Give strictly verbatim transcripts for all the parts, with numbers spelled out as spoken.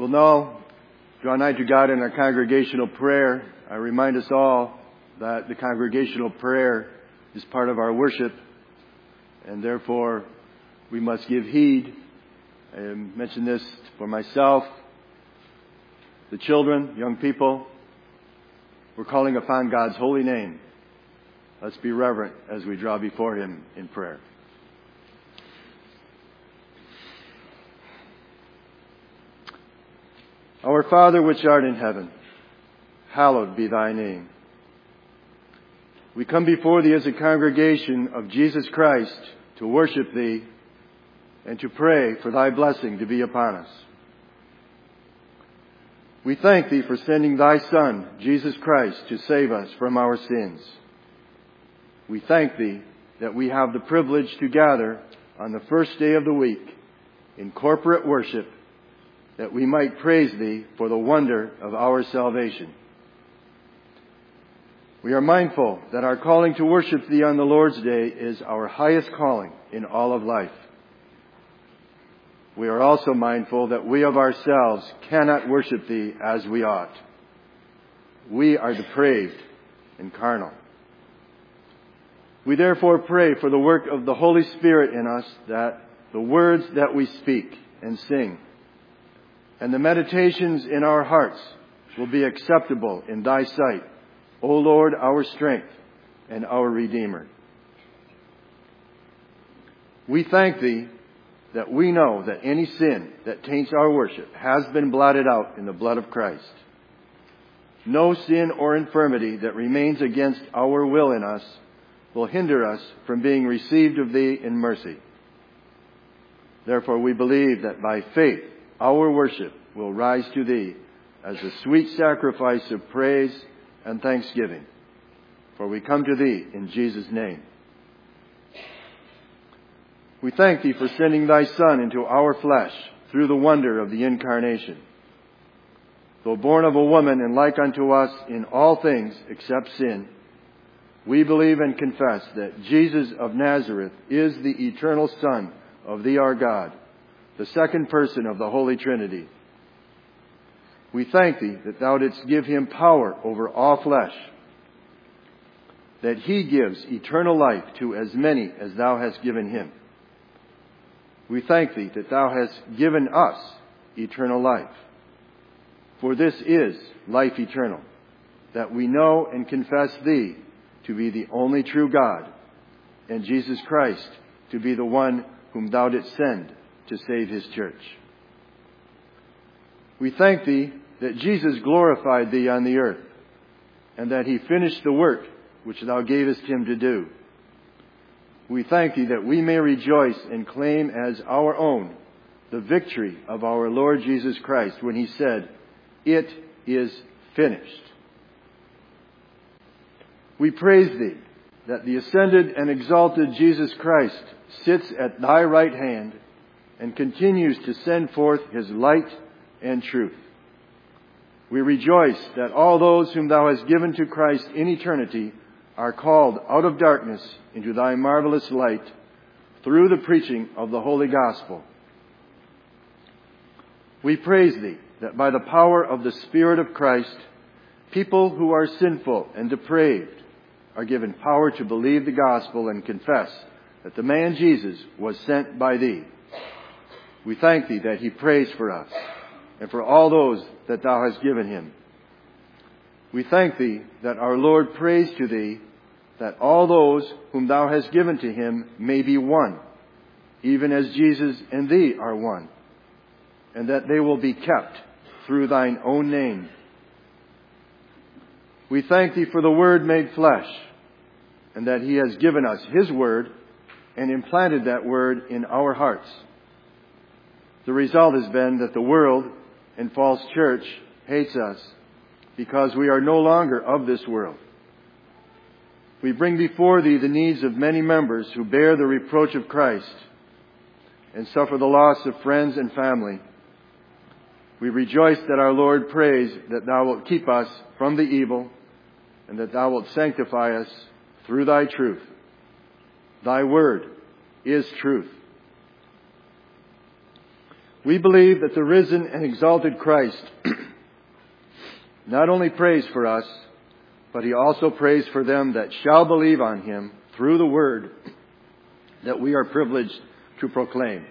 We'll now draw nigh to God in our congregational prayer. I remind us all that the congregational prayer is part of our worship, and therefore we must give heed. I mention this for myself, the children, young people. We're calling upon God's holy name. Let's be reverent as we draw before Him in prayer. Our Father which art in heaven, hallowed be thy name. We come before thee as a congregation of Jesus Christ to worship thee and to pray for thy blessing to be upon us. We thank thee for sending thy Son, Jesus Christ, to save us from our sins. We thank thee that we have the privilege to gather on the first day of the week in corporate worship, that we might praise thee for the wonder of our salvation. We are mindful that our calling to worship thee on the Lord's Day is our highest calling in all of life. We are also mindful that we of ourselves cannot worship thee as we ought. We are depraved and carnal. We therefore pray for the work of the Holy Spirit in us, that the words that we speak and sing and the meditations in our hearts will be acceptable in thy sight, O Lord, our strength and our Redeemer. We thank thee that we know that any sin that taints our worship has been blotted out in the blood of Christ. No sin or infirmity that remains against our will in us will hinder us from being received of thee in mercy. Therefore we believe that by faith our worship will rise to thee as a sweet sacrifice of praise and thanksgiving. For we come to thee in Jesus' name. We thank thee for sending thy Son into our flesh through the wonder of the incarnation. Though born of a woman and like unto us in all things except sin, we believe and confess that Jesus of Nazareth is the eternal Son of thee our God, the second person of the Holy Trinity. We thank thee that thou didst give him power over all flesh, that he gives eternal life to as many as thou hast given him. We thank thee that thou hast given us eternal life. For this is life eternal, that we know and confess thee to be the only true God, and Jesus Christ to be the one whom thou didst send to save his church. We thank thee that Jesus glorified thee on the earth, and that he finished the work which thou gavest him to do. We thank thee that we may rejoice and claim as our own the victory of our Lord Jesus Christ when he said, "It is finished." We praise thee that the ascended and exalted Jesus Christ sits at thy right hand and continues to send forth his light and truth. We rejoice that all those whom thou hast given to Christ in eternity are called out of darkness into thy marvelous light through the preaching of the holy gospel. We praise thee that by the power of the Spirit of Christ, people who are sinful and depraved are given power to believe the gospel and confess that the man Jesus was sent by thee. We thank thee that he prays for us and for all those that thou hast given him. We thank thee that our Lord prays to thee that all those whom thou hast given to him may be one, even as Jesus and thee are one, and that they will be kept through thine own name. We thank thee for the Word made flesh, and that he has given us his word and implanted that word in our hearts. The result has been that the world and false church hates us because we are no longer of this world. We bring before thee the needs of many members who bear the reproach of Christ and suffer the loss of friends and family. We rejoice that our Lord prays that thou wilt keep us from the evil and that thou wilt sanctify us through thy truth. Thy word is truth. We believe that the risen and exalted Christ not only prays for us, but he also prays for them that shall believe on him through the word that we are privileged to proclaim.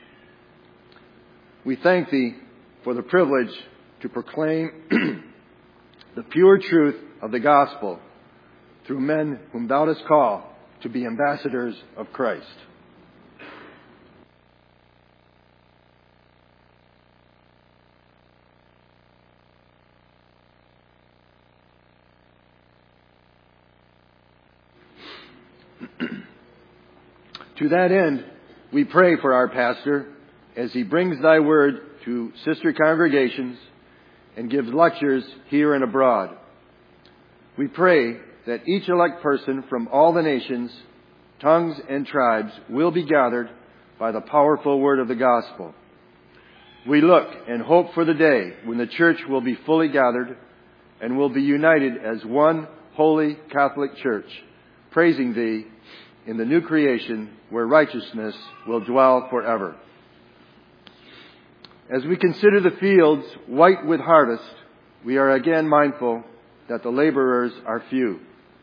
We thank thee for the privilege to proclaim the pure truth of the gospel through men whom thou dost call to be ambassadors of Christ. To that end, we pray for our pastor as he brings thy word to sister congregations and gives lectures here and abroad. We pray that each elect person from all the nations, tongues, and tribes will be gathered by the powerful word of the gospel. We look and hope for the day when the church will be fully gathered and will be united as one holy Catholic church, praising thee in the new creation where righteousness will dwell forever. As we consider the fields white with harvest, we are again mindful that the laborers are few.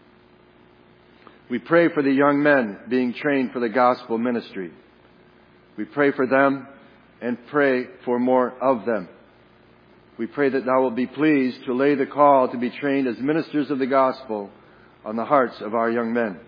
We pray for the young men being trained for the gospel ministry. We pray for them and pray for more of them. We pray that thou wilt be pleased to lay the call to be trained as ministers of the gospel on the hearts of our young men.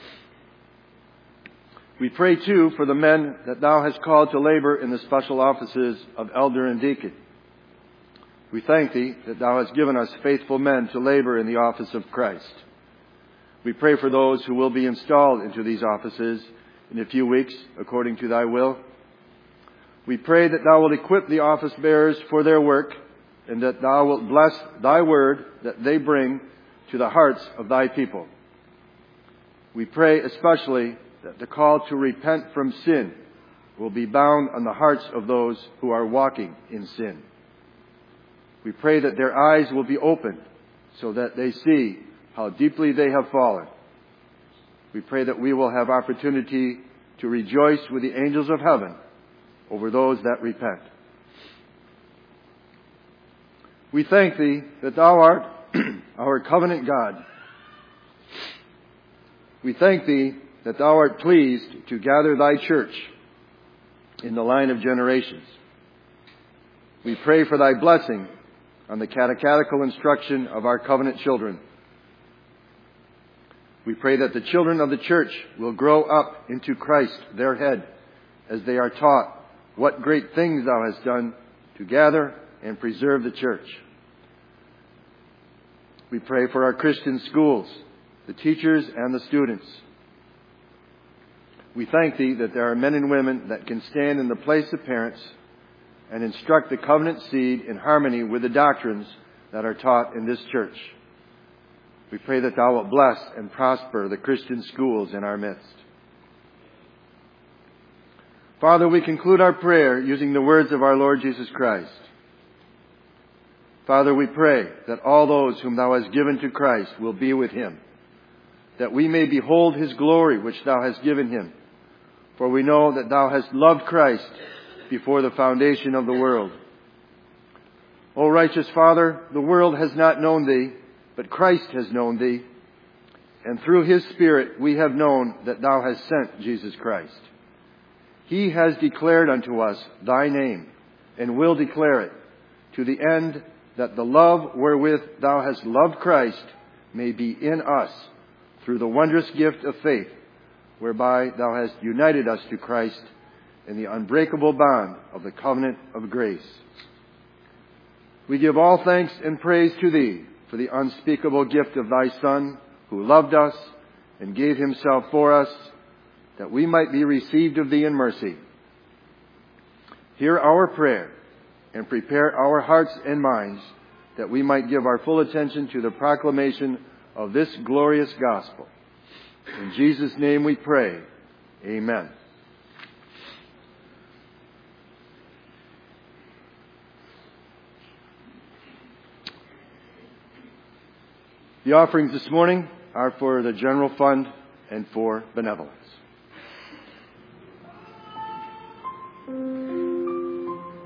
We pray, too, for the men that thou hast called to labor in the special offices of elder and deacon. We thank thee that thou hast given us faithful men to labor in the office of Christ. We pray for those who will be installed into these offices in a few weeks, according to thy will. We pray that thou wilt equip the office bearers for their work, and that thou wilt bless thy word that they bring to the hearts of thy people. We pray especially that the call to repent from sin will be bound on the hearts of those who are walking in sin. We pray that their eyes will be opened so that they see how deeply they have fallen. We pray that we will have opportunity to rejoice with the angels of heaven over those that repent. We thank thee that thou art our covenant God. We thank thee that thou art pleased to gather thy church in the line of generations. We pray for thy blessing on the catechetical instruction of our covenant children. We pray that the children of the church will grow up into Christ, their head, as they are taught what great things thou hast done to gather and preserve the church. We pray for our Christian schools, the teachers and the students. We thank thee that there are men and women that can stand in the place of parents and instruct the covenant seed in harmony with the doctrines that are taught in this church. We pray that thou wilt bless and prosper the Christian schools in our midst. Father, we conclude our prayer using the words of our Lord Jesus Christ. Father, we pray that all those whom thou hast given to Christ will be with him, that we may behold his glory which thou hast given him. For we know that thou hast loved Christ before the foundation of the world. O righteous Father, the world has not known thee, but Christ has known thee. And through his Spirit we have known that thou hast sent Jesus Christ. He has declared unto us thy name, and will declare it, to the end that the love wherewith thou hast loved Christ may be in us, through the wondrous gift of faith, whereby thou hast united us to Christ in the unbreakable bond of the covenant of grace. We give all thanks and praise to thee for the unspeakable gift of thy Son, who loved us and gave himself for us, that we might be received of thee in mercy. Hear our prayer and prepare our hearts and minds that we might give our full attention to the proclamation of this glorious gospel. In Jesus' name we pray. Amen. The offerings this morning are for the general fund and for benevolence.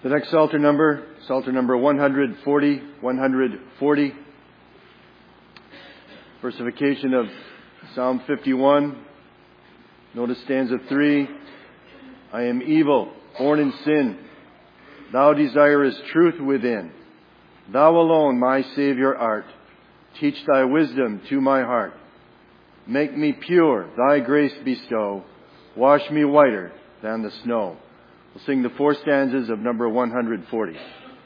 The next Psalter number, Psalter number one forty, one forty. Versification of Psalm fifty-one. Notice stanza three. I am evil, born in sin. Thou desirest truth within. Thou alone my Savior art. Teach thy wisdom to my heart. Make me pure, thy grace bestow. Wash me whiter than the snow. We'll sing the four stanzas of number one forty.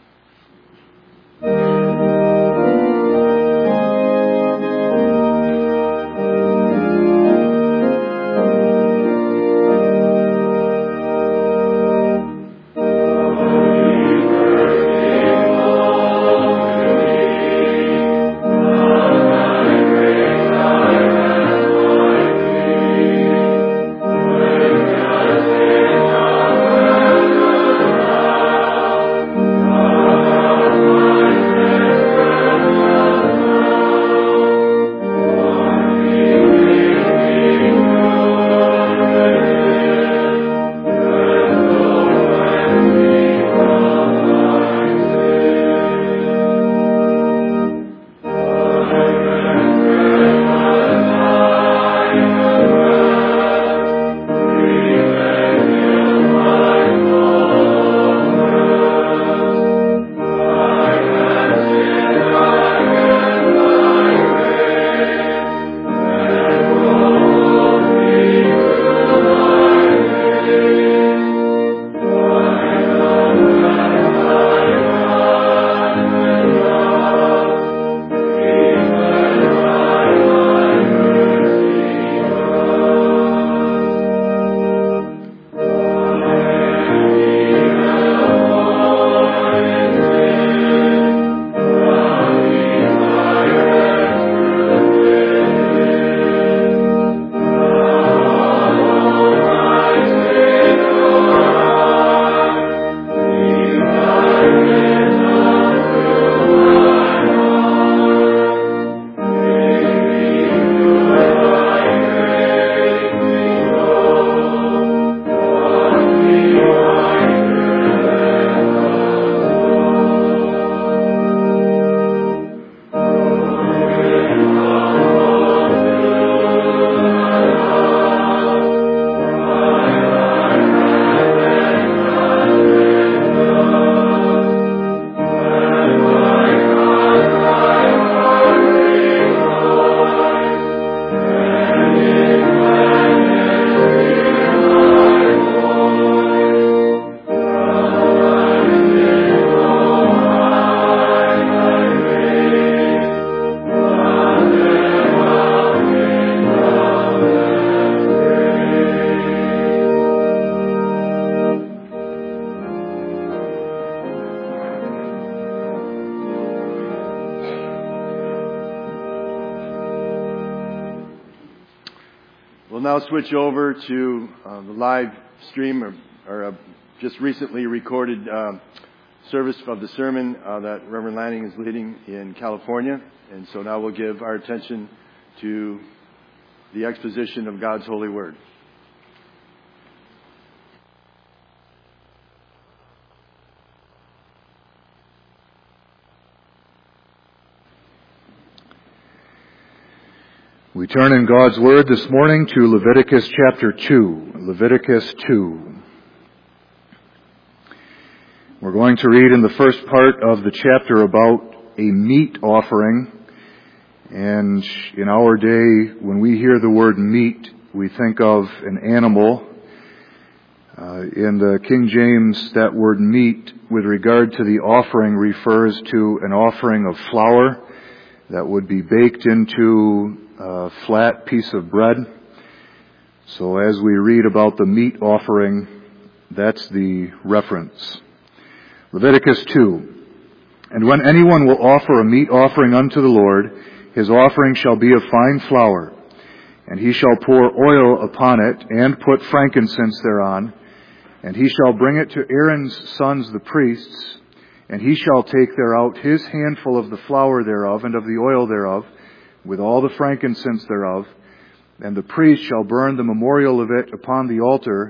We'll now switch over to uh, the live stream or, or uh, just recently recorded uh, service of the sermon uh, that Reverend Lanning is leading in California. And so now we'll give our attention to the exposition of God's holy word. We turn in God's Word this morning to Leviticus chapter two. Leviticus two. We're going to read in the first part of the chapter about a meat offering. And in our day, when we hear the word meat, we think of an animal. Uh, in the King James, that word meat, with regard to the offering, refers to an offering of flour that would be baked into a flat piece of bread. So as we read about the meat offering, that's the reference. Leviticus two. And when anyone will offer a meat offering unto the Lord, his offering shall be of fine flour, and he shall pour oil upon it, and put frankincense thereon, and he shall bring it to Aaron's sons the priests, and he shall take thereout his handful of the flour thereof, and of the oil thereof, with all the frankincense thereof, and the priest shall burn the memorial of it upon the altar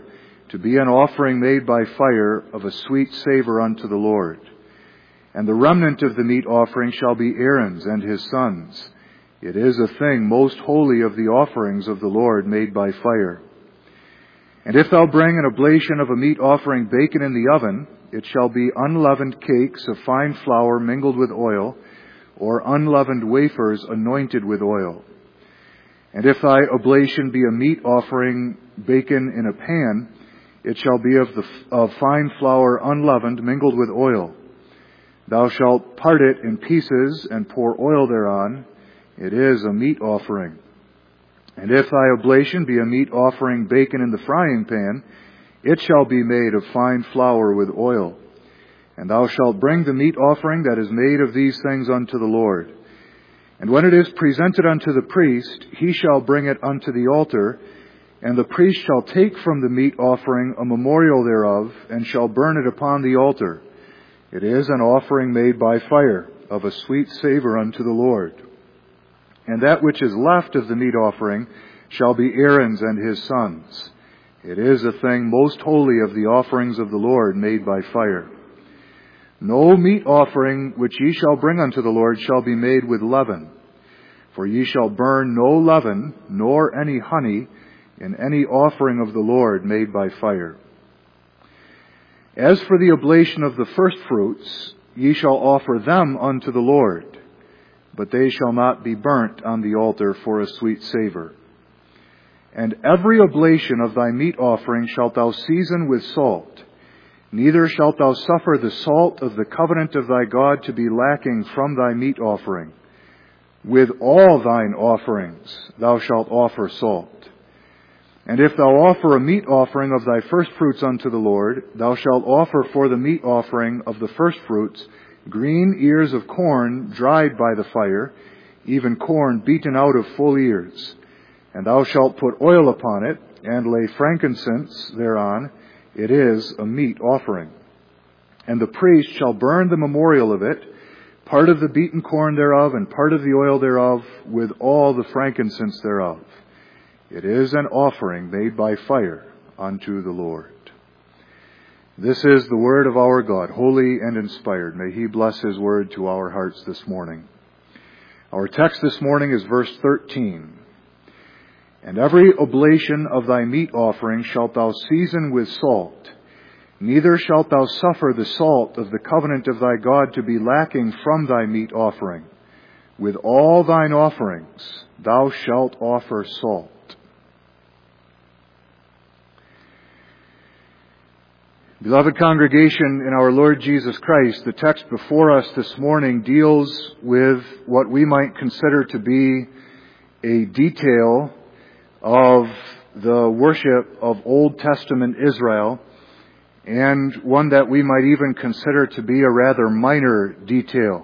to be an offering made by fire of a sweet savor unto the Lord. And the remnant of the meat offering shall be Aaron's and his sons. It is a thing most holy of the offerings of the Lord made by fire. And if thou bring an oblation of a meat offering baken in the oven, it shall be unleavened cakes of fine flour mingled with oil, or unleavened wafers anointed with oil. And if thy oblation be a meat offering baken in a pan, it shall be of, the, of fine flour unleavened mingled with oil. Thou shalt part it in pieces and pour oil thereon. It is a meat offering. And if thy oblation be a meat offering baken in the frying pan, it shall be made of fine flour with oil. And thou shalt bring the meat offering that is made of these things unto the Lord. And when it is presented unto the priest, he shall bring it unto the altar, and the priest shall take from the meat offering a memorial thereof, and shall burn it upon the altar. It is an offering made by fire, of a sweet savor unto the Lord. And that which is left of the meat offering shall be Aaron's and his sons. It is a thing most holy of the offerings of the Lord made by fire. No meat offering which ye shall bring unto the Lord shall be made with leaven. For ye shall burn no leaven, nor any honey, in any offering of the Lord made by fire. As for the oblation of the firstfruits, ye shall offer them unto the Lord, but they shall not be burnt on the altar for a sweet savor. And every oblation of thy meat offering shalt thou season with salt. Neither shalt thou suffer the salt of the covenant of thy God to be lacking from thy meat offering. With all thine offerings thou shalt offer salt. And if thou offer a meat offering of thy firstfruits unto the Lord, thou shalt offer for the meat offering of the firstfruits green ears of corn dried by the fire, even corn beaten out of full ears. And thou shalt put oil upon it, and lay frankincense thereon. It is a meat offering. And the priest shall burn the memorial of it, part of the beaten corn thereof, and part of the oil thereof, with all the frankincense thereof. It is an offering made by fire unto the Lord. This is the word of our God, holy and inspired. May He bless His word to our hearts this morning. Our text this morning is verse thirteen. And every oblation of thy meat offering shalt thou season with salt. Neither shalt thou suffer the salt of the covenant of thy God to be lacking from thy meat offering. With all thine offerings thou shalt offer salt. Beloved congregation in our Lord Jesus Christ, the text before us this morning deals with what we might consider to be a detail of the worship of Old Testament Israel, and one that we might even consider to be a rather minor detail.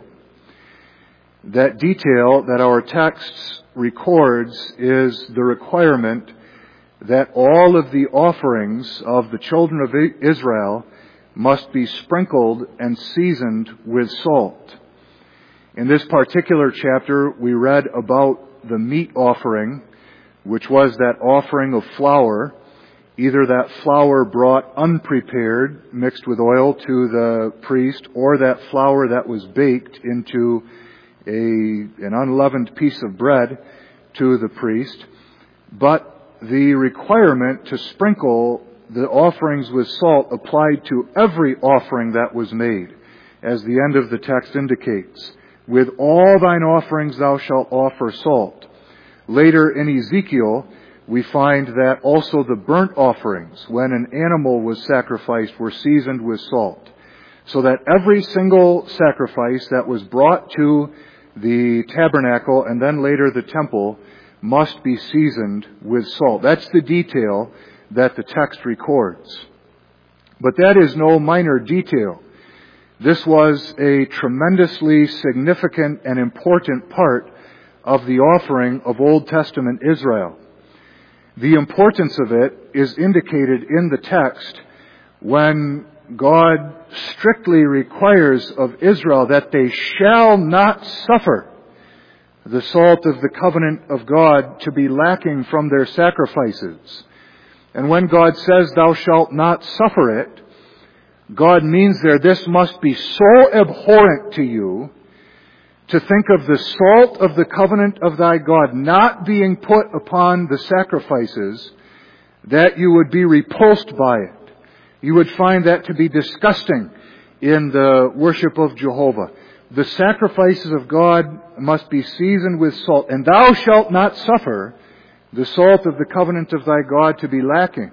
That detail that our text records is the requirement that all of the offerings of the children of Israel must be sprinkled and seasoned with salt. In this particular chapter, we read about the meat offering, which was that offering of flour, either that flour brought unprepared, mixed with oil to the priest, or that flour that was baked into a, an unleavened piece of bread to the priest. But the requirement to sprinkle the offerings with salt applied to every offering that was made, as the end of the text indicates. With all thine offerings thou shalt offer salt. Later in Ezekiel, we find that also the burnt offerings, when an animal was sacrificed, were seasoned with salt. So that every single sacrifice that was brought to the tabernacle and then later the temple must be seasoned with salt. That's the detail that the text records. But that is no minor detail. This was a tremendously significant and important part of the offering of Old Testament Israel. The importance of it is indicated in the text when God strictly requires of Israel that they shall not suffer the salt of the covenant of God to be lacking from their sacrifices. And when God says, thou shalt not suffer it, God means there, this must be so abhorrent to you to think of the salt of the covenant of thy God not being put upon the sacrifices that you would be repulsed by it. You would find that to be disgusting in the worship of Jehovah. The sacrifices of God must be seasoned with salt, and thou shalt not suffer the salt of the covenant of thy God to be lacking.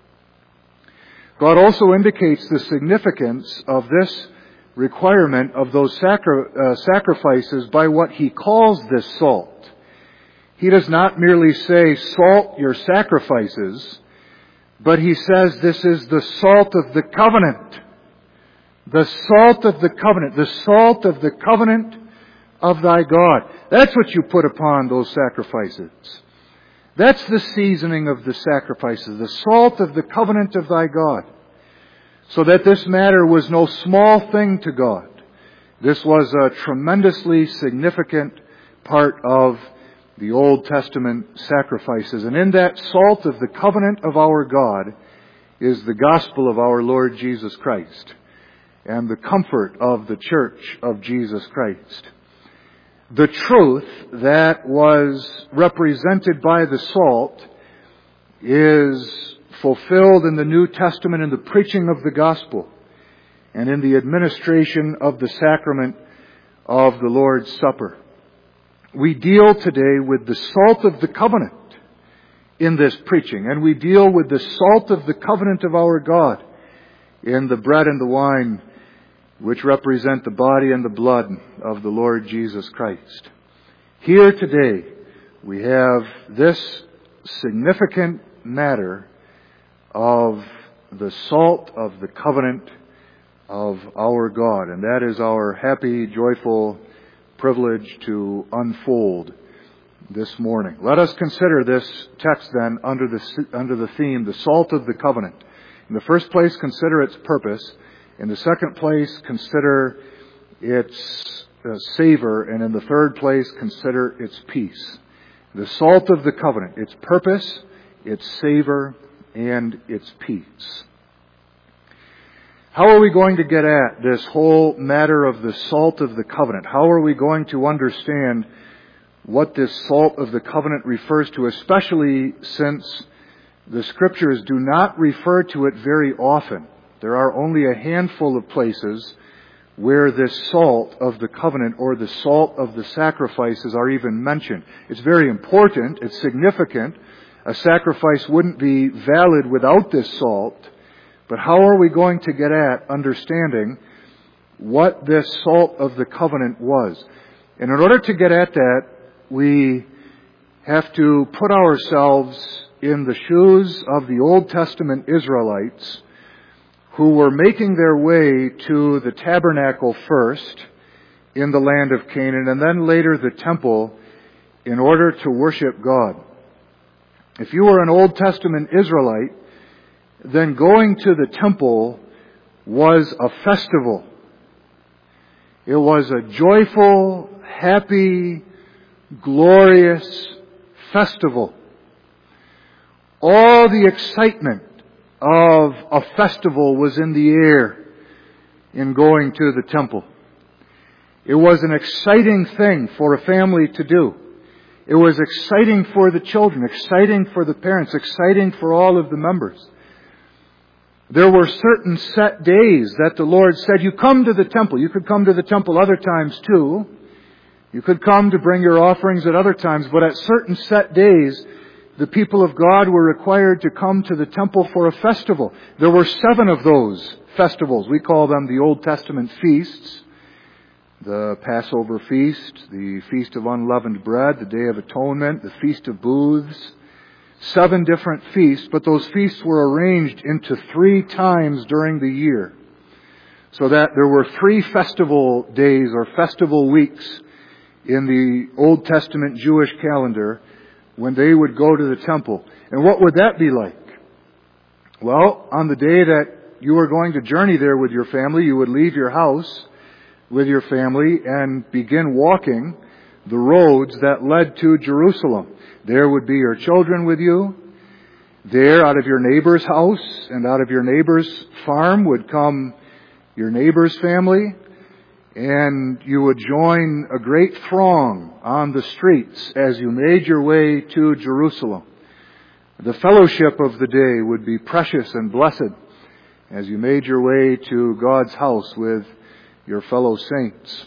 God also indicates the significance of this requirement of those sacri- uh, sacrifices by what He calls this salt. He does not merely say, salt your sacrifices, but He says this is the salt of the covenant. The salt of the covenant. The salt of the covenant of thy God. That's what you put upon those sacrifices. That's the seasoning of the sacrifices. The salt of the covenant of thy God. So that this matter was no small thing to God. This was a tremendously significant part of the Old Testament sacrifices. And in that salt of the covenant of our God is the gospel of our Lord Jesus Christ and the comfort of the church of Jesus Christ. The truth that was represented by the salt is fulfilled in the New Testament in the preaching of the gospel and in the administration of the sacrament of the Lord's Supper. We deal today with the salt of the covenant in this preaching, and we deal with the salt of the covenant of our God in the bread and the wine, which represent the body and the blood of the Lord Jesus Christ. Here today, we have this significant matter of the salt of the covenant of our God. And that is our happy, joyful privilege to unfold this morning. Let us consider this text then under the, under the theme, the salt of the covenant. In the first place, consider its purpose. In the second place, consider its uh, savor. And in the third place, consider its peace. The salt of the covenant, its purpose, its savor, and its peace. How are we going to get at this whole matter of the salt of the covenant? How are we going to understand what this salt of the covenant refers to, especially since the Scriptures do not refer to it very often? There are only a handful of places where this salt of the covenant or the salt of the sacrifices are even mentioned. It's very important. It's significant. A sacrifice wouldn't be valid without this salt. But how are we going to get at understanding what this salt of the covenant was? And in order to get at that, we have to put ourselves in the shoes of the Old Testament Israelites who were making their way to the tabernacle first in the land of Canaan and then later the temple in order to worship God. If you were an Old Testament Israelite, then going to the temple was a festival. It was a joyful, happy, glorious festival. All the excitement of a festival was in the air in going to the temple. It was an exciting thing for a family to do. It was exciting for the children, exciting for the parents, exciting for all of the members. There were certain set days that the Lord said, you come to the temple. You could come to the temple other times too. You could come to bring your offerings at other times, but at certain set days, the people of God were required to come to the temple for a festival. There were seven of those festivals. We call them the Old Testament feasts. The Passover feast, the Feast of Unleavened Bread, the Day of Atonement, the Feast of Booths. Seven different feasts, but those feasts were arranged into three times during the year. So that there were three festival days or festival weeks in the Old Testament Jewish calendar when they would go to the temple. And what would that be like? Well, on the day that you were going to journey there with your family, you would leave your house with your family and begin walking the roads that led to Jerusalem. There would be your children with you. There, out of your neighbor's house and out of your neighbor's farm would come your neighbor's family, and you would join a great throng on the streets as you made your way to Jerusalem. The fellowship of the day would be precious and blessed as you made your way to God's house with your fellow saints.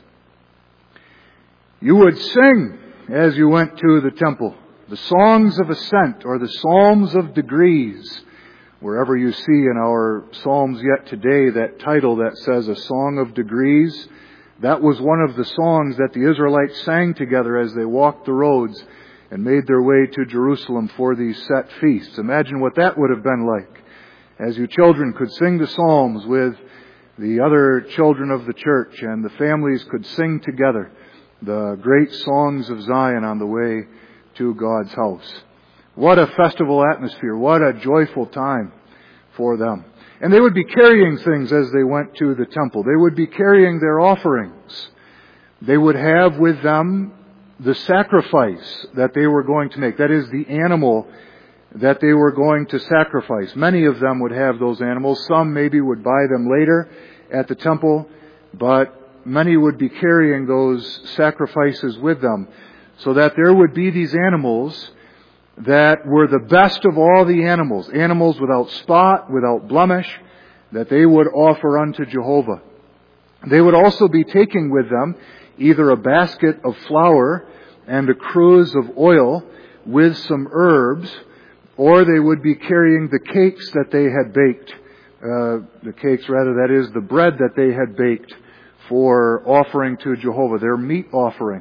You would sing as you went to the temple, the songs of ascent or the psalms of degrees. Wherever you see in our Psalms yet today that title that says a song of degrees, that was one of the songs that the Israelites sang together as they walked the roads and made their way to Jerusalem for these set feasts. Imagine what that would have been like, as you children could sing the psalms with the other children of the church, and the families could sing together the great songs of Zion on the way to God's house. What a festival atmosphere. What a joyful time for them. And they would be carrying things as they went to the temple. They would be carrying their offerings. They would have with them the sacrifice that they were going to make. That is, the animal that they were going to sacrifice. Many of them would have those animals. Some maybe would buy them later at the temple, but many would be carrying those sacrifices with them, so that there would be these animals that were the best of all the animals, animals without spot, without blemish, that they would offer unto Jehovah. They would also be taking with them either a basket of flour and a cruse of oil with some herbs, or they would be carrying the cakes that they had baked. Uh, the cakes, rather, that is, the bread that they had baked for offering to Jehovah, their meat offering.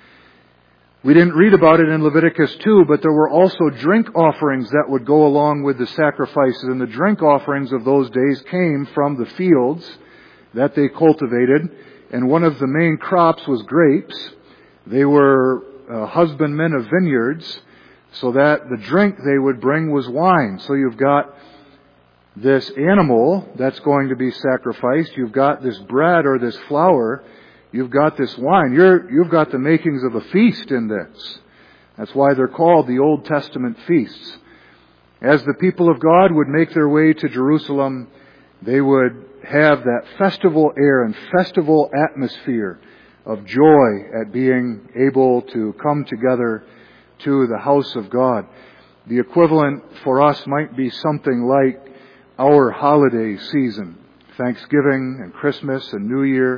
We didn't read about it in Leviticus two, but there were also drink offerings that would go along with the sacrifices. And the drink offerings of those days came from the fields that they cultivated. And one of the main crops was grapes. They were uh, husbandmen of vineyards, so that the drink they would bring was wine. So you've got this animal that's going to be sacrificed. You've got this bread or this flour. You've got this wine. You're, you've got the makings of a feast in this. That's why they're called the Old Testament feasts. As the people of God would make their way to Jerusalem, they would have that festival air and festival atmosphere of joy at being able to come together to the house of God. The equivalent for us might be something like our holiday season, Thanksgiving and Christmas and New Year.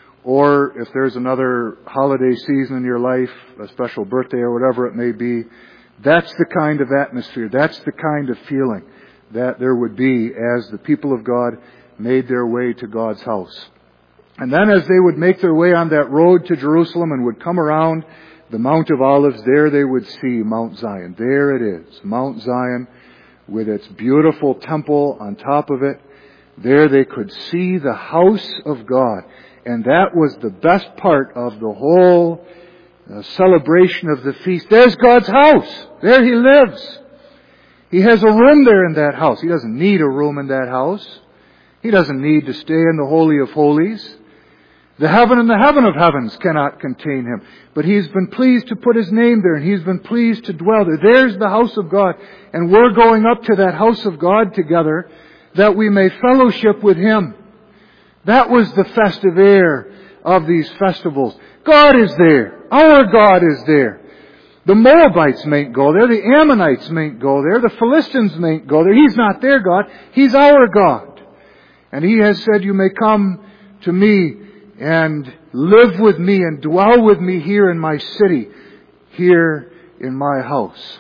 Or if there's another holiday season in your life, a special birthday or whatever it may be, that's the kind of atmosphere, that's the kind of feeling that there would be as the people of God made their way to God's house. And then as they would make their way on that road to Jerusalem and would come around the Mount of Olives, there they would see Mount Zion. There it is, Mount Zion, with its beautiful temple on top of it. There they could see the house of God. And that was the best part of the whole uh, celebration of the feast. There's God's house. There He lives. He has a room there in that house. He doesn't need a room in that house. He doesn't need to stay in the Holy of Holies. The heaven and the heaven of heavens cannot contain Him. But He's been pleased to put His name there, and He's been pleased to dwell there. There's the house of God. And we're going up to that house of God together that we may fellowship with Him. That was the festive air of these festivals. God is there. Our God is there. The Moabites mayn't go there. The Ammonites mayn't go there. The Philistines mayn't go there. He's not their God. He's our God. And He has said, you may come to me and live with me and dwell with me here in my city, here in my house.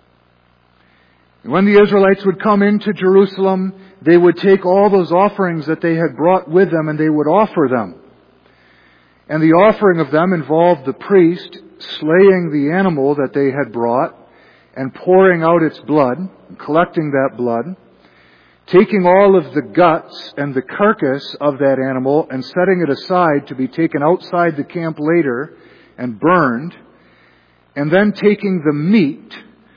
And when the Israelites would come into Jerusalem, they would take all those offerings that they had brought with them and they would offer them. And the offering of them involved the priest slaying the animal that they had brought and pouring out its blood, and collecting that blood, taking all of the guts and the carcass of that animal and setting it aside to be taken outside the camp later and burned, and then taking the meat,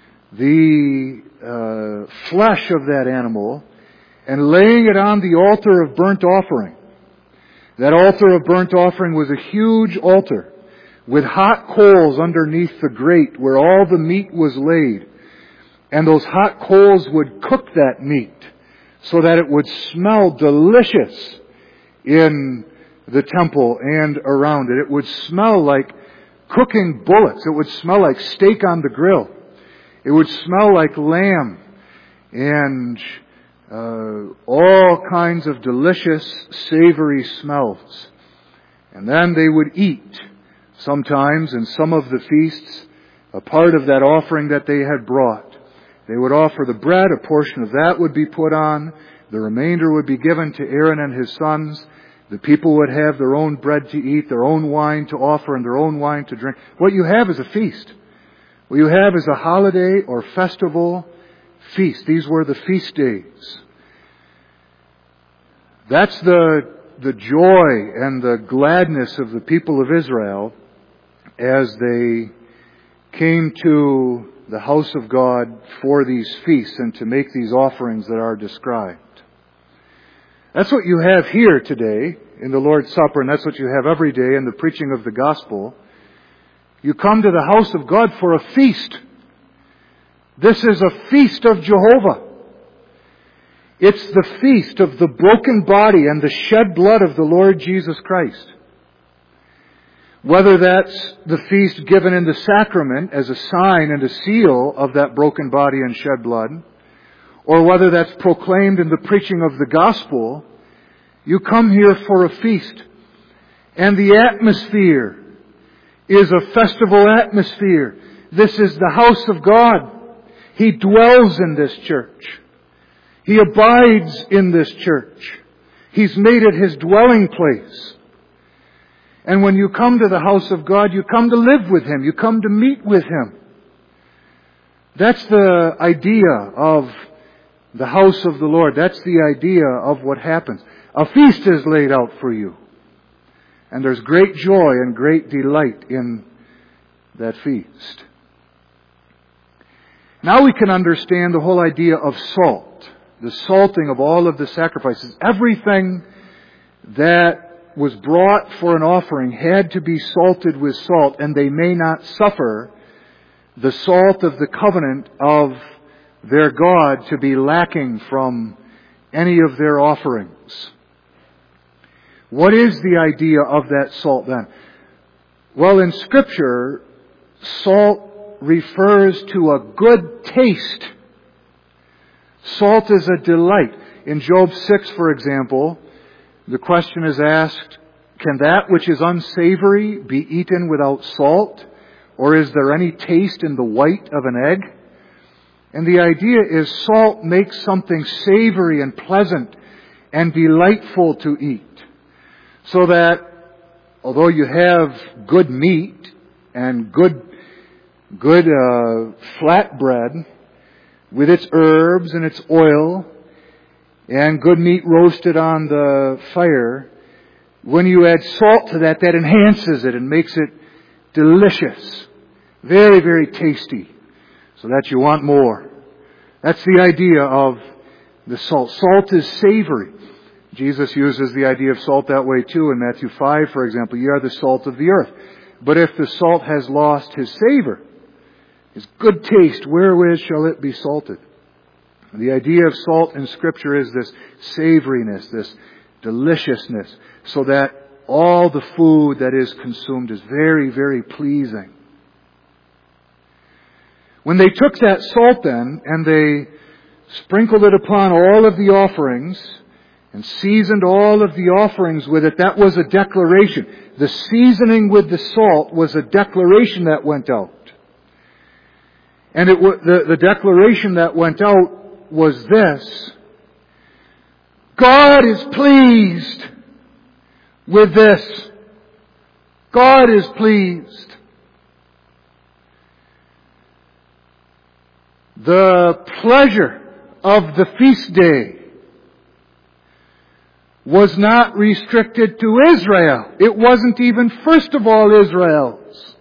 the uh, flesh of that animal, and laying it on the altar of burnt offering. That altar of burnt offering was a huge altar with hot coals underneath the grate where all the meat was laid. And those hot coals would cook that meat so that it would smell delicious in the temple and around it. It would smell like cooking bullets. It would smell like steak on the grill. It would smell like lamb and uh, all kinds of delicious, savory smells. And then they would eat sometimes in some of the feasts a part of that offering that they had brought. They would offer the bread, a portion of that would be put on, the remainder would be given to Aaron and his sons. The people would have their own bread to eat, their own wine to offer, and their own wine to drink. What you have is a feast. What you have is a holiday or festival feast. These were the feast days. That's the, the joy and the gladness of the people of Israel as they came to the house of God for these feasts and to make these offerings that are described. That's what you have here today in the Lord's Supper, and that's what you have every day in the preaching of the gospel. You come to the house of God for a feast. This is a feast of Jehovah. It's the feast of the broken body and the shed blood of the Lord Jesus Christ. Whether that's the feast given in the sacrament as a sign and a seal of that broken body and shed blood, or whether that's proclaimed in the preaching of the gospel, you come here for a feast. And the atmosphere is a festival atmosphere. This is the house of God. He dwells in this church. He abides in this church. He's made it His dwelling place. And when you come to the house of God, you come to live with Him. You come to meet with Him. That's the idea of the house of the Lord. That's the idea of what happens. A feast is laid out for you. And there's great joy and great delight in that feast. Now we can understand the whole idea of salt. The salting of all of the sacrifices. Everything that was brought for an offering had to be salted with salt, and they may not suffer the salt of the covenant of their God to be lacking from any of their offerings. What is the idea of that salt then? Well, in Scripture, salt refers to a good taste. Salt is a delight. In Job six, for example, the question is asked, can that which is unsavory be eaten without salt? Or is there any taste in the white of an egg? And the idea is salt makes something savory and pleasant and delightful to eat. So that although you have good meat and good, good uh, flatbread with its herbs and its oil, and good meat roasted on the fire, when you add salt to that, that enhances it and makes it delicious. Very, very tasty. So that you want more. That's the idea of the salt. Salt is savory. Jesus uses the idea of salt that way too in Matthew five, for example. You are the salt of the earth. But if the salt has lost his savor, his good taste, wherewith shall it be salted? The idea of salt in Scripture is this savoriness, this deliciousness, so that all the food that is consumed is very, very pleasing. When they took that salt then, and they sprinkled it upon all of the offerings, and seasoned all of the offerings with it, that was a declaration. The seasoning with the salt was a declaration that went out. And it w- the, the declaration that went out was this: God is pleased with this. God is pleased. The pleasure of the feast day was not restricted to Israel. It wasn't even first of all Israel's.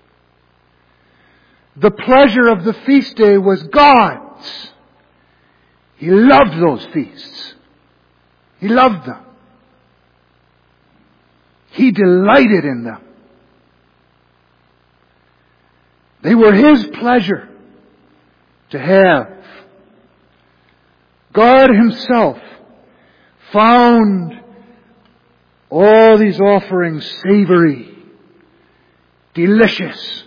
The pleasure of the feast day was God's. He loved those feasts. He loved them. He delighted in them. They were His pleasure. to have. God Himself found all these offerings savory, delicious.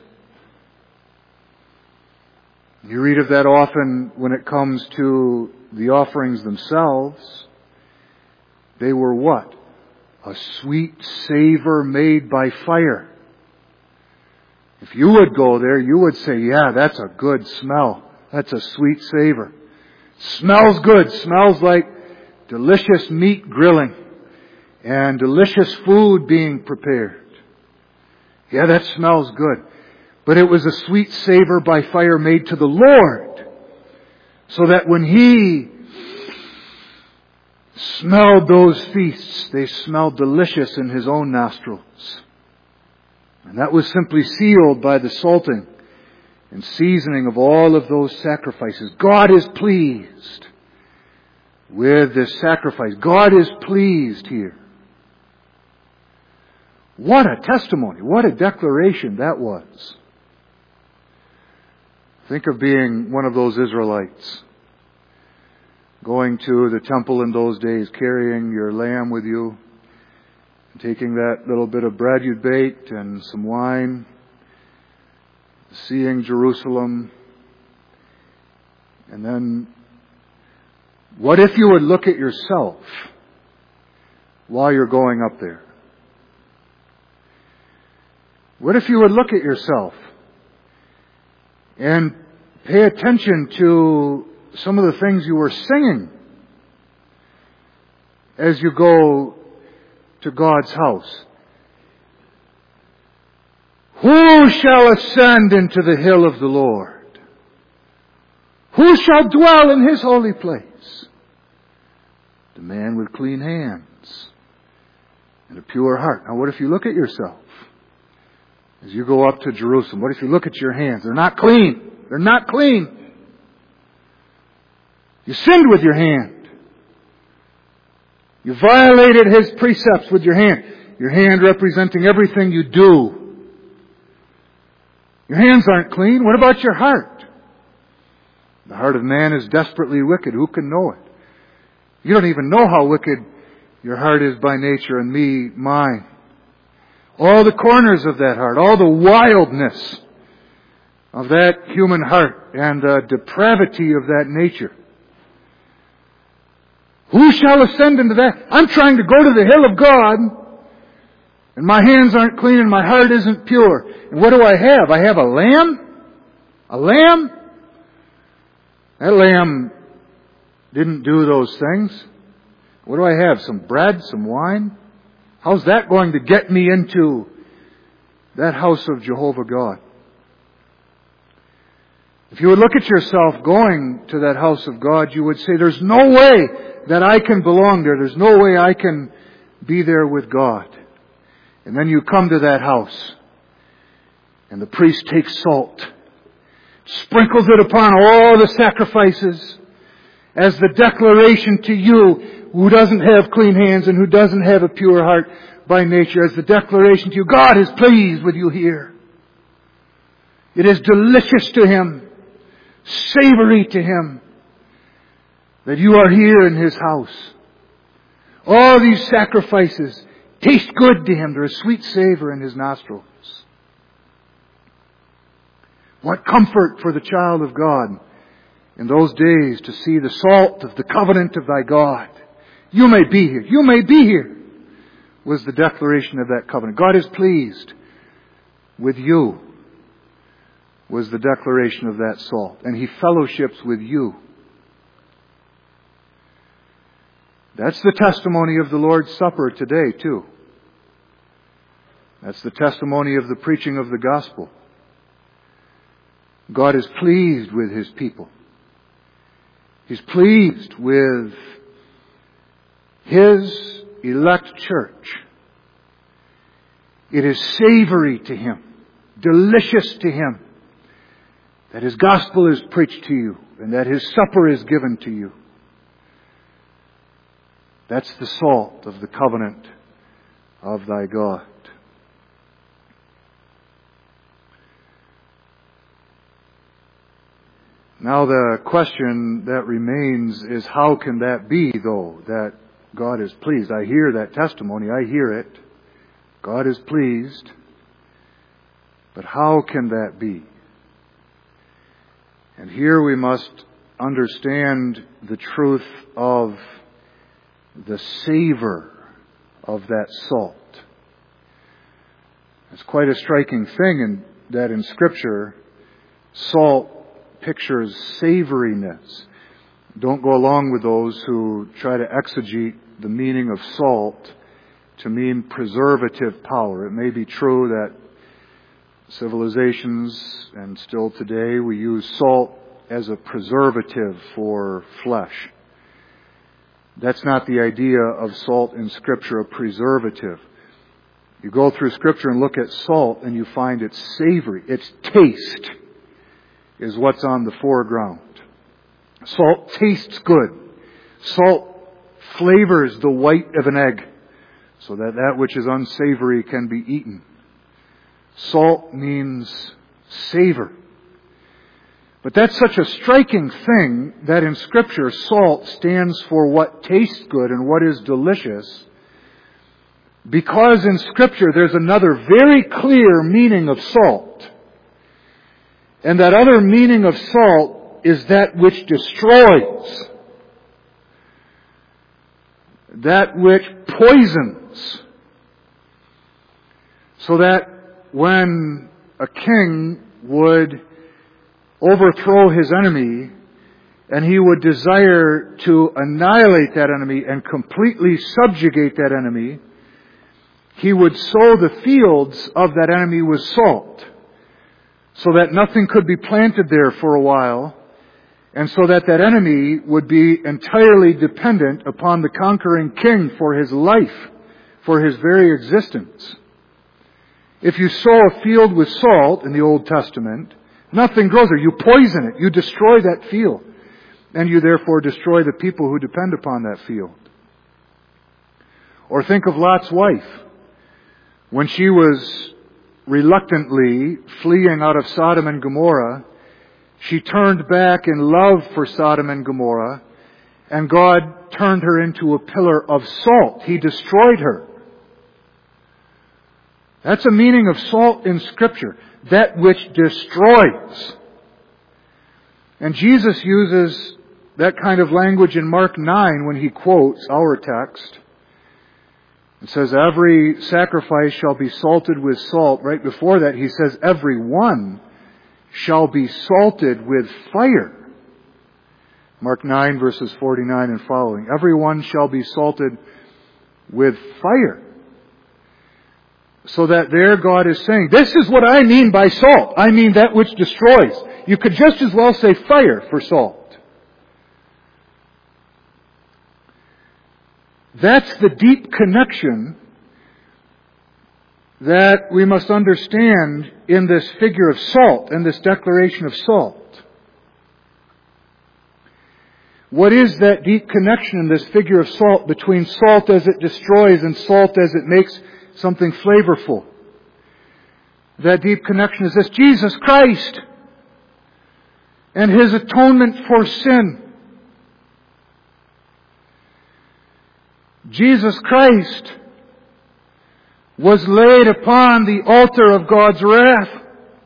You read of that often when it comes to the offerings themselves. They were what? A sweet savor made by fire. If you would go there, you would say, yeah, that's a good smell. That's a sweet savor. Smells good. Smells like delicious meat grilling and delicious food being prepared. Yeah, that smells good. But it was a sweet savor by fire made to the Lord, so that when He smelled those feasts, they smelled delicious in His own nostrils. And that was simply sealed by the salting and seasoning of all of those sacrifices. God is pleased with this sacrifice. God is pleased here. What a testimony, what a declaration that was. Think of being one of those Israelites, going to the temple in those days, carrying your lamb with you, taking that little bit of bread you'd baked and some wine, seeing Jerusalem. And then, what if you would look at yourself while you're going up there? What if you would look at yourself and pay attention to some of the things you were singing as you go to God's house? Who shall ascend into the hill of the Lord? Who shall dwell in His holy place? The man with clean hands and a pure heart. Now what if you look at yourself as you go up to Jerusalem? What if you look at your hands? They're not clean. They're not clean. You sinned with your hand. You violated His precepts with your hand. Your hand representing everything you do. Your hands aren't clean. What about your heart? The heart of man is desperately wicked. Who can know it? You don't even know how wicked your heart is by nature, and me, mine. All the corners of that heart, all the wildness of that human heart, and the depravity of that nature. Who shall ascend into that? I'm trying to go to the hill of God, and my hands aren't clean and my heart isn't pure. And what do I have? I have a lamb? A lamb? That lamb didn't do those things. What do I have? Some bread? Some wine? How's that going to get me into that house of Jehovah God? If you would look at yourself going to that house of God, you would say, there's no way that I can belong there. There's no way I can be there with God. And then you come to that house, and the priest takes salt, sprinkles it upon all the sacrifices as the declaration to you who doesn't have clean hands and who doesn't have a pure heart by nature, as the declaration to you, God is pleased with you here. It is delicious to Him, savory to Him, that you are here in His house. All these sacrifices taste good to Him. They're a sweet savor in His nostrils. What comfort for the child of God in those days to see the salt of the covenant of thy God. You may be here. You may be here, was the declaration of that covenant. God is pleased with you, was the declaration of that salt. And He fellowships with you. That's the testimony of the Lord's Supper today, too. That's the testimony of the preaching of the gospel. God is pleased with His people. He's pleased with His elect church. It is savory to Him, delicious to Him, that His gospel is preached to you and that His supper is given to you. That's the salt of the covenant of thy God. Now the question that remains is, how can that be, though, that God is pleased? I hear that testimony. I hear it. God is pleased. But how can that be? And here we must understand the truth of the savor of that salt. It's quite a striking thing in, that in Scripture, salt pictures savoriness. Don't go along with those who try to exegete the meaning of salt to mean preservative power. It may be true that civilizations, and still today, we use salt as a preservative for flesh. That's not the idea of salt in Scripture, a preservative. You go through Scripture and look at salt and you find it's savory. Its taste is what's on the foreground. Salt tastes good. Salt flavors the white of an egg so that that which is unsavory can be eaten. Salt means savor. But that's such a striking thing that in Scripture, salt stands for what tastes good and what is delicious, because in Scripture there's another very clear meaning of salt. And that other meaning of salt is that which destroys, that which poisons. So that when a king would overthrow his enemy, and he would desire to annihilate that enemy and completely subjugate that enemy, he would sow the fields of that enemy with salt, so that nothing could be planted there for a while, and so that that enemy would be entirely dependent upon the conquering king for his life, for his very existence. If you sow a field with salt in the Old Testament, nothing grows there. You poison it. You destroy that field. And you therefore destroy the people who depend upon that field. Or think of Lot's wife. When she was reluctantly fleeing out of Sodom and Gomorrah, she turned back in love for Sodom and Gomorrah, and God turned her into a pillar of salt. He destroyed her. That's a meaning of salt in Scripture. That which destroys. And Jesus uses that kind of language in Mark nine when He quotes our text. It says, every sacrifice shall be salted with salt. Right before that, He says, every one shall be salted with fire. Mark nine verses forty-nine and following. Every one shall be salted with fire. So that there God is saying, this is what I mean by salt. I mean that which destroys. You could just as well say fire for salt. That's the deep connection that we must understand in this figure of salt and this declaration of salt. What is that deep connection in this figure of salt between salt as it destroys and salt as it makes something flavorful? That deep connection is this: Jesus Christ and His atonement for sin. Jesus Christ was laid upon the altar of God's wrath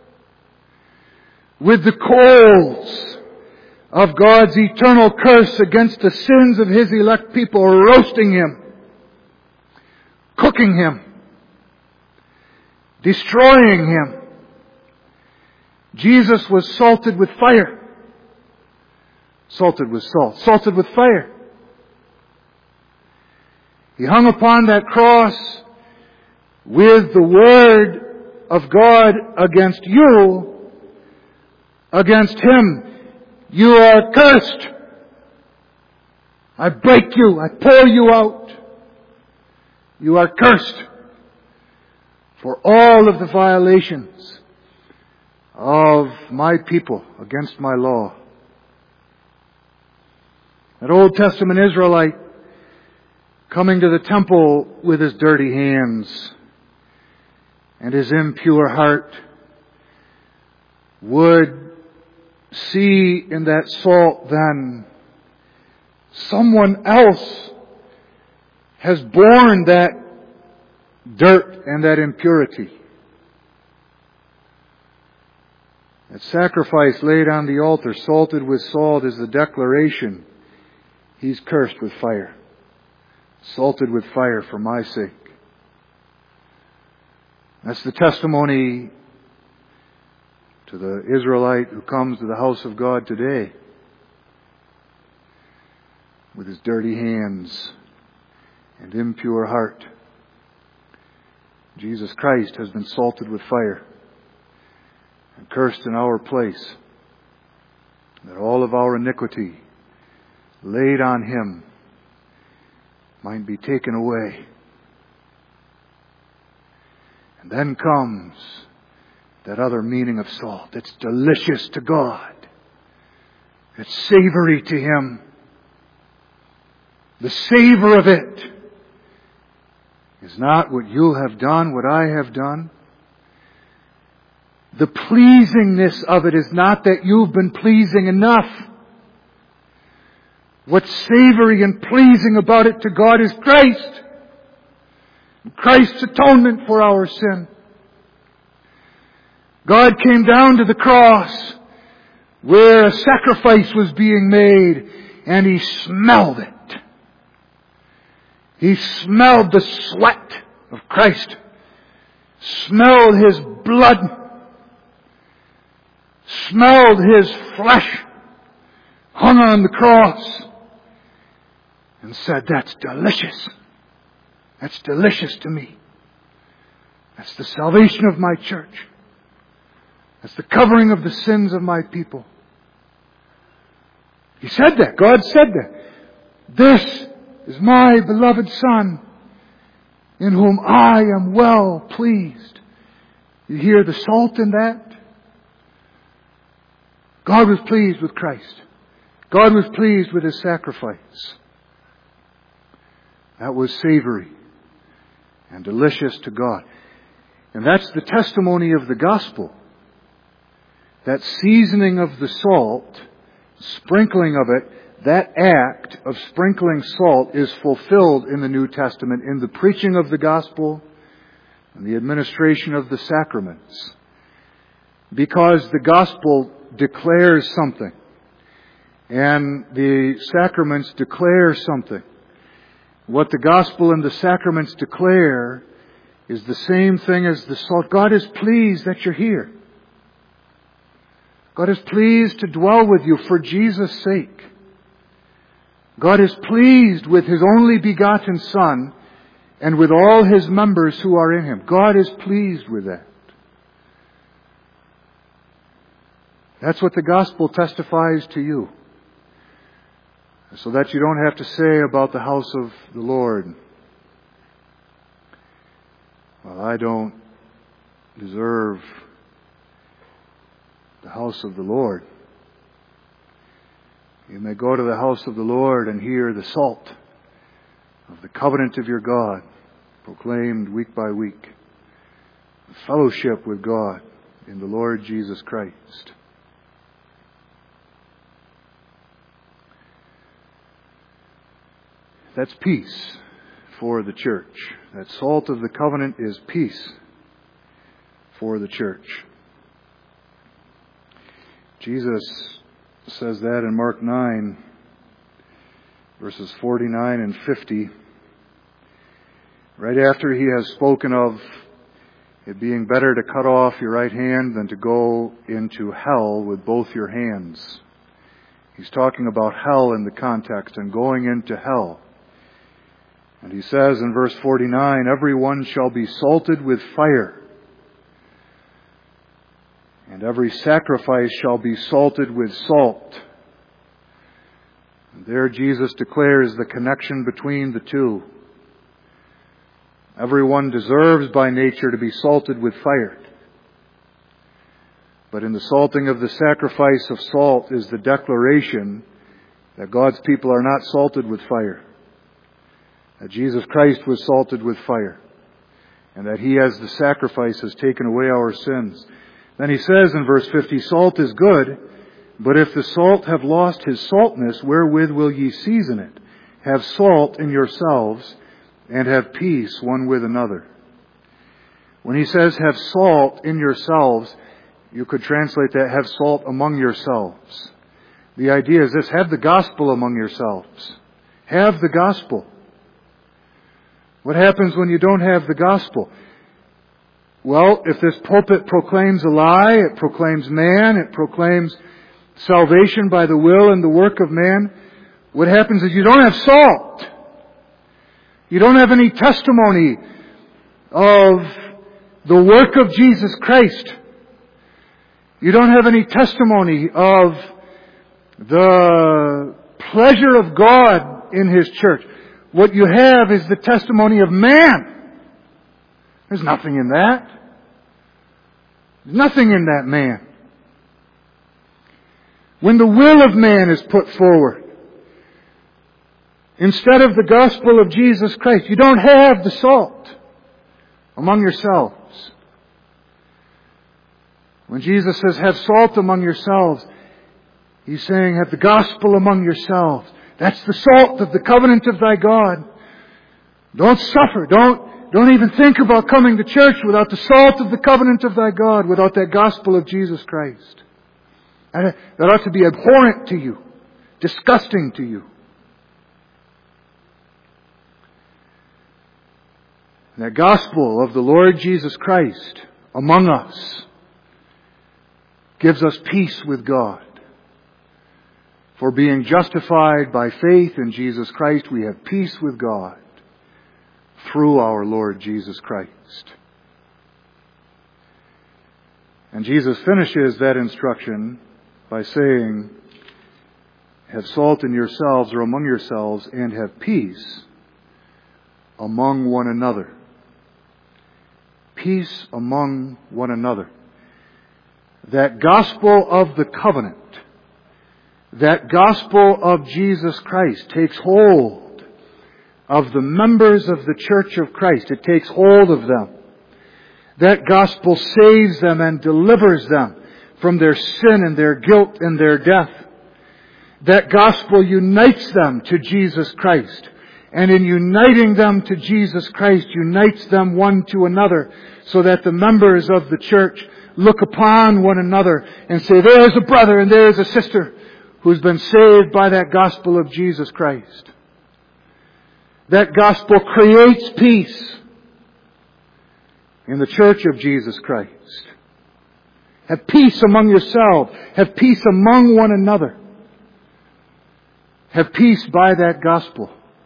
with the coals of God's eternal curse against the sins of His elect people, roasting Him, cooking Him, destroying Him. Jesus was salted with fire. Salted with salt. Salted with fire. He hung upon that cross with the Word of God against you, against Him. You are cursed. I break you. I pour you out. You are cursed for all of the violations of my people against my law. That Old Testament Israelite coming to the temple with his dirty hands and his impure heart would see in that salt then someone else has borne that dirt and that impurity. That sacrifice laid on the altar, salted with salt, is the declaration, He's cursed with fire, salted with fire for my sake. That's the testimony to the Israelite who comes to the house of God today with his dirty hands and impure heart. Jesus Christ has been salted with fire and cursed in our place, that all of our iniquity laid on Him might be taken away. And then comes that other meaning of salt. It's delicious to God. It's savory to Him. The savor of it is not what you have done, what I have done. The pleasingness of it is not that you've been pleasing enough. What's savory and pleasing about it to God is Christ. Christ's atonement for our sin. God came down to the cross where a sacrifice was being made, and He smelled it. He smelled the sweat of Christ, smelled His blood, smelled His flesh hung on the cross, and said, "That's delicious. That's delicious to me. That's the salvation of my church. That's the covering of the sins of my people." He said that. God said that. "This is my beloved Son, in whom I am well pleased." You hear the salt in that? God was pleased with Christ. God was pleased with His sacrifice. That was savory and delicious to God. And that's the testimony of the gospel. That seasoning of the salt, sprinkling of it, that act of sprinkling salt is fulfilled in the New Testament in the preaching of the gospel and the administration of the sacraments. Because the gospel declares something and the sacraments declare something. What the gospel and the sacraments declare is the same thing as the salt. God is pleased that you're here. God is pleased to dwell with you for Jesus' sake. God is pleased with His only begotten Son and with all His members who are in Him. God is pleased with that. That's what the gospel testifies to you. So that you don't have to say about the house of the Lord, "Well, I don't deserve the house of the Lord." You may go to the house of the Lord and hear the salt of the covenant of your God proclaimed week by week. The fellowship with God in the Lord Jesus Christ. That's peace for the church. That salt of the covenant is peace for the church. Jesus says that in Mark nine, verses forty-nine and fifty. Right after He has spoken of it being better to cut off your right hand than to go into hell with both your hands. He's talking about hell in the context and going into hell. And He says in verse forty-nine, "Everyone shall be salted with fire, and every sacrifice shall be salted with salt." And there Jesus declares the connection between the two. Everyone deserves by nature to be salted with fire. But in the salting of the sacrifice of salt is the declaration that God's people are not salted with fire. That Jesus Christ was salted with fire. And that He as the sacrifice has taken away our sins. Then He says in verse fifty, "Salt is good, But if the salt have lost his saltness, wherewith will ye season it? Have salt in yourselves, and have peace one with another. When he says, have salt in yourselves, you could translate that, have salt among yourselves. The idea is this, have the gospel among yourselves. Have the gospel. What happens when you don't have the gospel? Well, if this pulpit proclaims a lie, it proclaims man, it proclaims salvation by the will and the work of man, what happens is you don't have salt. You don't have any testimony of the work of Jesus Christ. You don't have any testimony of the pleasure of God in His church. What you have is the testimony of man. There's nothing in that. There's nothing in that man. When the will of man is put forward, instead of the gospel of Jesus Christ, you don't have the salt among yourselves. When Jesus says, have salt among yourselves, He's saying, have the gospel among yourselves. That's the salt of the covenant of thy God. Don't suffer. Don't, don't even think about coming to church without the salt of the covenant of thy God, without that gospel of Jesus Christ. That ought to be abhorrent to you, disgusting to you. And that gospel of the Lord Jesus Christ among us gives us peace with God. For being justified by faith in Jesus Christ, we have peace with God through our Lord Jesus Christ. And Jesus finishes that instruction by saying, have salt in yourselves or among yourselves, and have peace among one another. Peace among one another. That gospel of the covenant, that gospel of Jesus Christ takes hold of the members of the Church of Christ. It takes hold of them. That gospel saves them and delivers them from their sin and their guilt and their death. That gospel unites them to Jesus Christ. And in uniting them to Jesus Christ, unites them one to another, so that the members of the church look upon one another and say, there's a brother and there's a sister who's been saved by that gospel of Jesus Christ. That gospel creates peace in the church of Jesus Christ. Have peace among yourselves. Have peace among one another. Have peace by that gospel.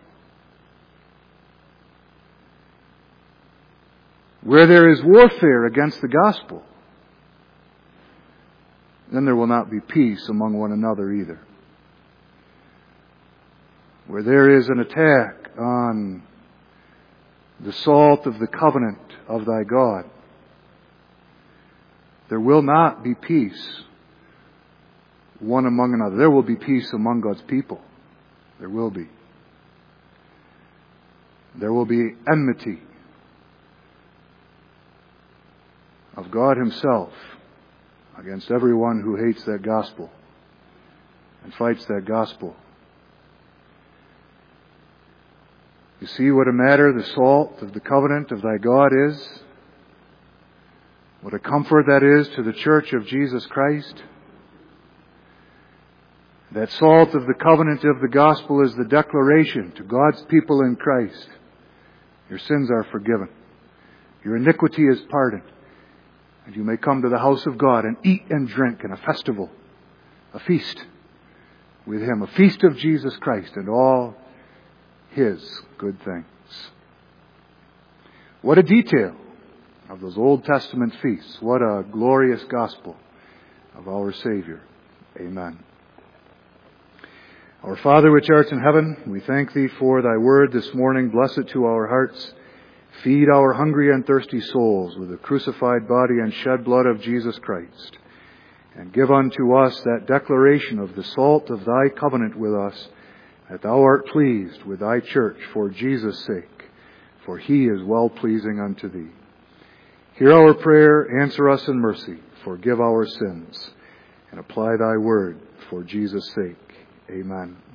Where there is warfare against the gospel, then there will not be peace among one another either. Where there is an attack on the salt of the covenant of thy God, there will not be peace one among another. There will be peace among God's people. There will be. There will be enmity of God Himself against everyone who hates that gospel and fights that gospel. You see what a matter the salt of the covenant of thy God is? What a comfort that is to the church of Jesus Christ. That salt of the covenant of the gospel is the declaration to God's people in Christ. Your sins are forgiven. Your iniquity is pardoned. And you may come to the house of God and eat and drink in a festival, a feast with Him, a feast of Jesus Christ and all His good things. What a detail of those Old Testament feasts. What a glorious gospel of our Savior. Amen. Our Father which art in heaven, we thank Thee for Thy word this morning. Bless it to our hearts. Feed our hungry and thirsty souls with the crucified body and shed blood of Jesus Christ. And give unto us that declaration of the salt of Thy covenant with us, that Thou art pleased with Thy church for Jesus' sake, for He is well-pleasing unto Thee. Hear our prayer, answer us in mercy, forgive our sins, and apply Thy word for Jesus' sake. Amen.